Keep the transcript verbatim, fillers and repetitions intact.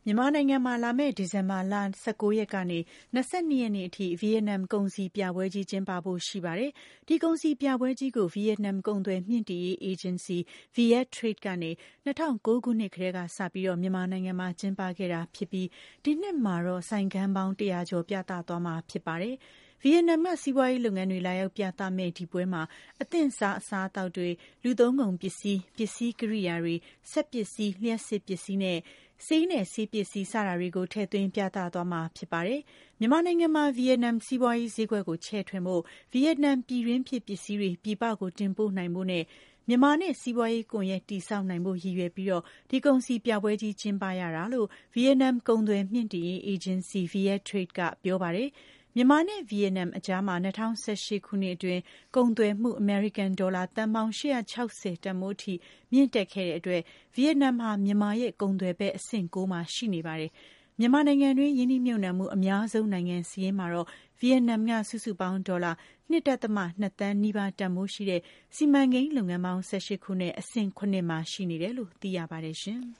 မြန်မာနိုင်ငံမှာလာမယ့်ဒီဇင်ဘာလ၁၉ရက်ကနေ၂၂ရက်နေ့အထိဗီယက်နမ်ကုန်စည်ပြပွဲကြီးကျင်းပဖို့ရှိပါတယ်။ဒီကုန်စည်ပြပွဲကြီးကိုဗီယက်နမ်ကုန်သွယ်မြှင့်တင်ရေးအေဂျင်စီ Viettrade ကနေ၂၀၀၉ခုနှစ်ကတည်းကစပြီးမြန်မာနိုင်ငံမှာကျင်းပခဲ့တာဖြစ်ပြီးဒီနှစ်မှာတော့ဆိုင်ခန်းပေါင်းတရာကျော်ပြသသွားမှာဖြစ်ပါတယ်။ဗီယက်နမ်ကစီးပွားရေးလုပ်ငန်းတွေလာရောက်ပြသမယ့်ဒီပွဲမှာအသင့်စားအစားအသောက်တွေလူသုံးကုန်ပစ္စည်းပစ္စည်းကိရိယာတွေစက်ပစ္စည်းလျှပ်စစ်ပစ္စည်းနဲ့ဆေးနဲ့ဆေးပစ္စည်းစတာတွေကိုထည့်သွင်းပြသသွားမှာဖြစ်ပါတယ်။မြန်မာနိုင်ငံမှာဗီယက်နမ်စီးပွားရေးဈေးကွက်ကိုချဲ့ထွင်ဖို့ဗီယက်နမ်ပြည်တွင်းဖြစ်ပစ္စည်းတွေပြည်ပကိုတင်ပို့နိုင်ဖို့နဲ့မြန်မာနဲ့စီးပွားရေးကွန်ရက်တည်ဆောက်နိုင်ဖို့ရည်ရွယ်ပြီးဒီကုန်စည်ပြပွဲကြီးကျင်းပရတာလို့ဗီယက်နမ်ကုန်သွယ်မြှင့်တင်ရေးအေဂျင်စီ Viettrade ကပြောပါတယ်။မြန်မာနဲ့ဗီယက်နမ်အကြားမှာ၂၀၁၈ခုနှစ်အတွင်းကုန်သွယ်မှုအမေရိကန်ဒေါ်လာသန်းပေါင်း၈၆၀တန်ဖိုးအထိမြင့်တက်ခဲ့တဲ့အတွက်ဗီယက်နမ်ဟာမြန်မာရဲ့ကုန်သွယ်ဘက်အဆင့်ကိုမှာရှိနေပါတယ်။မြန်မာနိုင်ငံတွင်းယင်းနှိမ့်မြုပ်နှံမှုအများဆုံးနိုင်ငံစာရင်းမှာတော့ဗီယက်နမ်ကစုစုပေါင်းဒေါ်လာ၂.၂သန်းနီးပါးတန်ဖိုးရှိတဲ့စီမံကိန်းလုပ်ငန်းပေါင်း၁၈ခုနဲ့အဆင့်ခုနှစ်မှာရှိနေတယ်လို့သိရပါတယ်ရှင်။